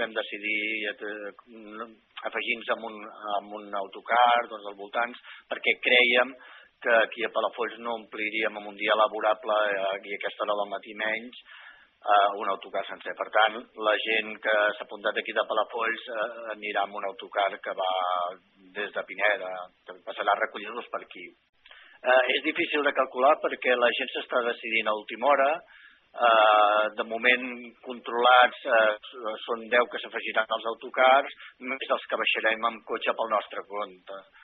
vam decidir afegir-nos amb un autocar als voltants, perquè crèiem que aquí a Palafolls no ompliríem en un dia laborable i a aquesta hora del matí menys un autocar sencer. Per tant, la gent que s'ha apuntat aquí de Palafolls anirà amb un autocar que va des de Pineda, que passarà a recollir-los per aquí. És difícil de calcular perquè la gent s'està decidint a última hora. De moment controlats són 10 que s'afegiran als autocars, més els que baixarem amb cotxe pel nostre compte.